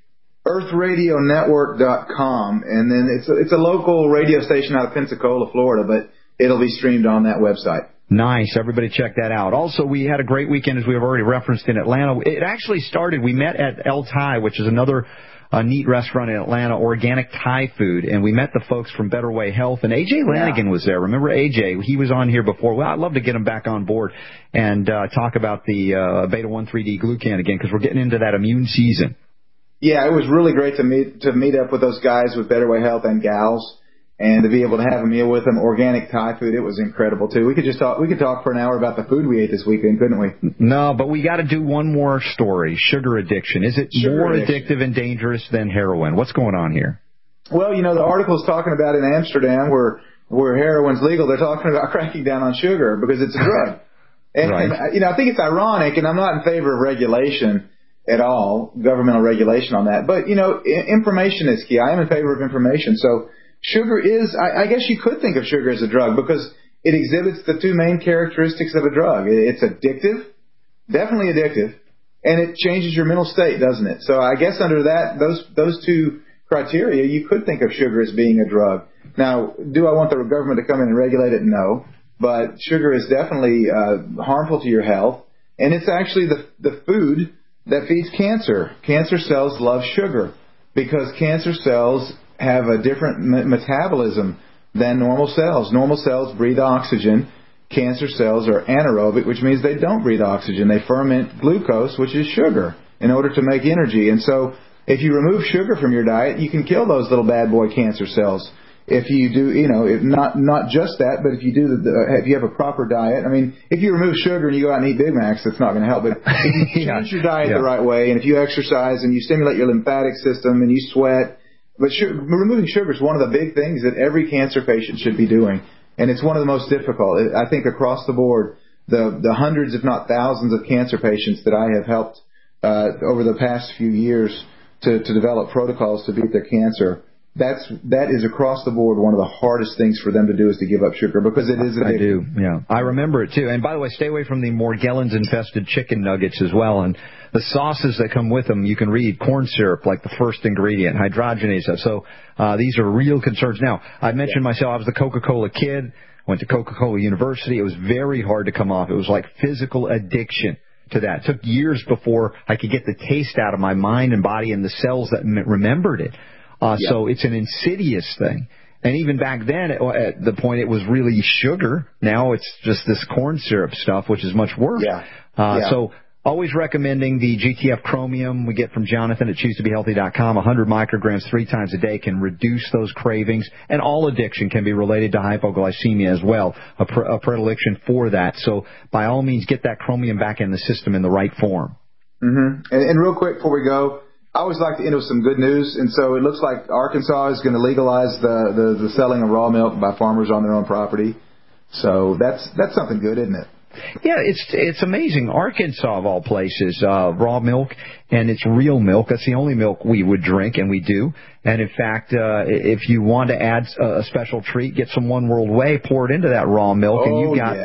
EarthRadioNetwork.com, and then it's a local radio station out of Pensacola, Florida, but it'll be streamed on that website. Nice. Everybody check that out. Also, we had a great weekend, as we have already referenced, in Atlanta. It actually started, we met at El Thai, which is another neat restaurant in Atlanta, organic Thai food, and we met the folks from Better Way Health, and A.J. Lanigan was there. Remember A.J.? He was on here before. Well, I'd love to get him back on board and talk about the beta-1,3-D glucan again, because we're getting into that immune season. Yeah, it was really great to meet up with those guys with Better Way Health and gals, and to be able to have a meal with them. Organic Thai food, it was incredible too. We could talk for an hour about the food we ate this weekend, couldn't we? No, but we got to do one more story. Sugar addiction. Is it more addictive and dangerous than heroin? What's going on here? Well, you know, the article's talking about in Amsterdam where heroin's legal, they're talking about cracking down on sugar because it's a drug. And you know, I think it's ironic, and I'm not in favor of regulation at all, governmental regulation on that. But, you know, information is key. I am in favor of information. So sugar is, I guess you could think of sugar as a drug because it exhibits the two main characteristics of a drug. It's addictive, definitely addictive, and it changes your mental state, doesn't it? So I guess under those two criteria, you could think of sugar as being a drug. Now, do I want the government to come in and regulate it? No. But sugar is definitely harmful to your health, and it's actually the food that feeds cancer. Cancer cells love sugar because cancer cells have a different metabolism than normal cells. Normal cells breathe oxygen. Cancer cells are anaerobic, which means they don't breathe oxygen. They ferment glucose, which is sugar, in order to make energy. And so if you remove sugar from your diet, you can kill those little bad boy cancer cells. If you do, you know, not just that, but if you do if you have a proper diet, I mean, if you remove sugar and you go out and eat Big Macs, that's not going to help. But if you change your diet the right way, and if you exercise and you stimulate your lymphatic system and you sweat But removing sugar is one of the big things that every cancer patient should be doing, and it's one of the most difficult. I think across the board, the hundreds, if not thousands, of cancer patients that I have helped over the past few years to develop protocols to beat their cancer, that is across the board one of the hardest things for them to do is to give up sugar because it is addictive. I do, yeah. I remember it too. And by the way, stay away from the Morgellons-infested chicken nuggets as well. And the sauces that come with them, you can read corn syrup like the first ingredient, hydrogenated. So these are real concerns. Now, I mentioned myself, I was the Coca-Cola kid, went to Coca-Cola University. It was very hard to come off. It was like physical addiction to that. It took years before I could get the taste out of my mind and body and the cells that remembered it. So it's an insidious thing. And even back then, at the point, it was really sugar. Now it's just this corn syrup stuff, which is much worse. So always recommending the GTF Chromium we get from Jonathan at ChooseToBeHealthy.com. 100 micrograms 3 times a day can reduce those cravings. And all addiction can be related to hypoglycemia as well, a predilection for that. So by all means, get that chromium back in the system in the right form. Mm-hmm. And real quick before we go, I always like to end with some good news, and so it looks like Arkansas is going to legalize the selling of raw milk by farmers on their own property. So that's something good, isn't it? Yeah, it's amazing. Arkansas, of all places, raw milk, and it's real milk. That's the only milk we would drink, and we do. And in fact, if you want to add a special treat, get some One World Whey, pour it into that raw milk, and you got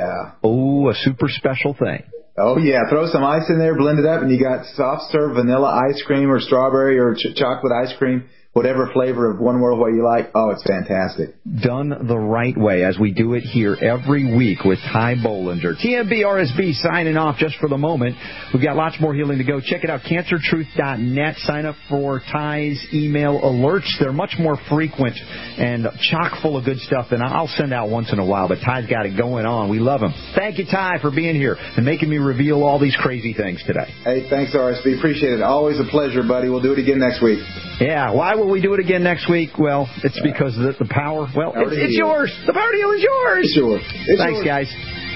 a super special thing. Oh, yeah. Throw some ice in there, blend it up, and you got soft-serve vanilla ice cream or strawberry or chocolate ice cream, whatever flavor of One World Whey you like. Oh, it's fantastic. Done the right way, as we do it here every week with Ty Bollinger. TMB RSB signing off just for the moment. We've got lots more healing to go. Check it out, cancertruth.net. Sign up for Ty's email alerts. They're much more frequent and chock full of good stuff than I'll send out once in a while, but Ty's got it going on. We love him. Thank you, Ty, for being here and making me reveal all these crazy things today. Hey, thanks, RSB. Appreciate it. Always a pleasure, buddy. We'll do it again next week. Yeah, why will we do it again next week? Well, it's because the power, it's yours. The power deal is yours. It's yours. Thanks, guys.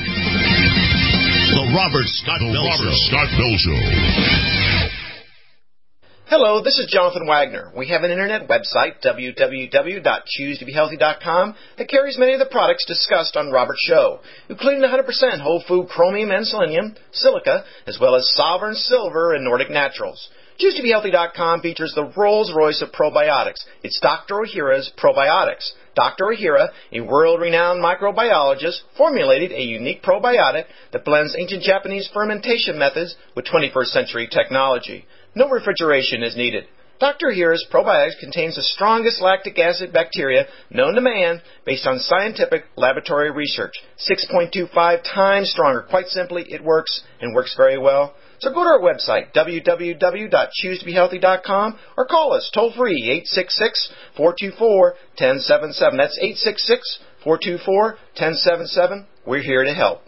The Robert Scott Bell Show. Hello, this is Jonathan Wagner. We have an internet website, www.ChooseToBeHealthy.com, that carries many of the products discussed on Robert's show, including 100% whole food chromium and selenium, silica, as well as Sovereign Silver and Nordic Naturals. ChooseToBeHealthy.com features the Rolls-Royce of probiotics. It's Dr. Ohhira's Probiotics. Dr. Ohhira, a world-renowned microbiologist, formulated a unique probiotic that blends ancient Japanese fermentation methods with 21st century technology. No refrigeration is needed. Dr. Ohhira's Probiotics contains the strongest lactic acid bacteria known to man based on scientific laboratory research. 6.25 times stronger. Quite simply, it works and works very well. So go to our website, www.ChooseToBeHealthy.com, or call us toll-free, 866-424-1077. That's 866-424-1077. We're here to help.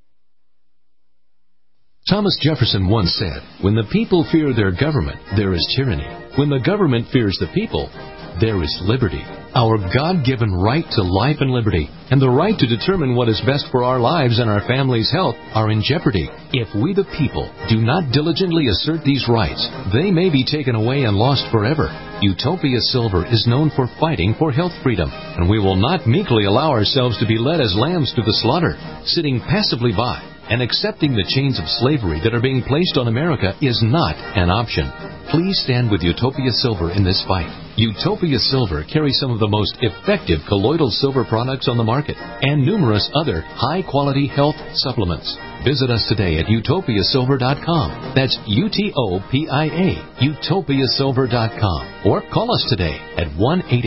Thomas Jefferson once said, "When the people fear their government, there is tyranny. When the government fears the people, there is liberty." Our God-given right to life and liberty and the right to determine what is best for our lives and our family's health are in jeopardy. If we the people do not diligently assert these rights, they may be taken away and lost forever. Utopia Silver is known for fighting for health freedom, and we will not meekly allow ourselves to be led as lambs to the slaughter. Sitting passively by and accepting the chains of slavery that are being placed on America is not an option. Please stand with Utopia Silver in this fight. Utopia Silver carries some of the most effective colloidal silver products on the market and numerous other high-quality health supplements. Visit us today at utopiasilver.com. That's UTOPIA, utopiasilver.com. Or call us today at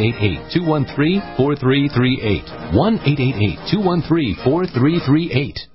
1-888-213-4338. 1-888-213-4338.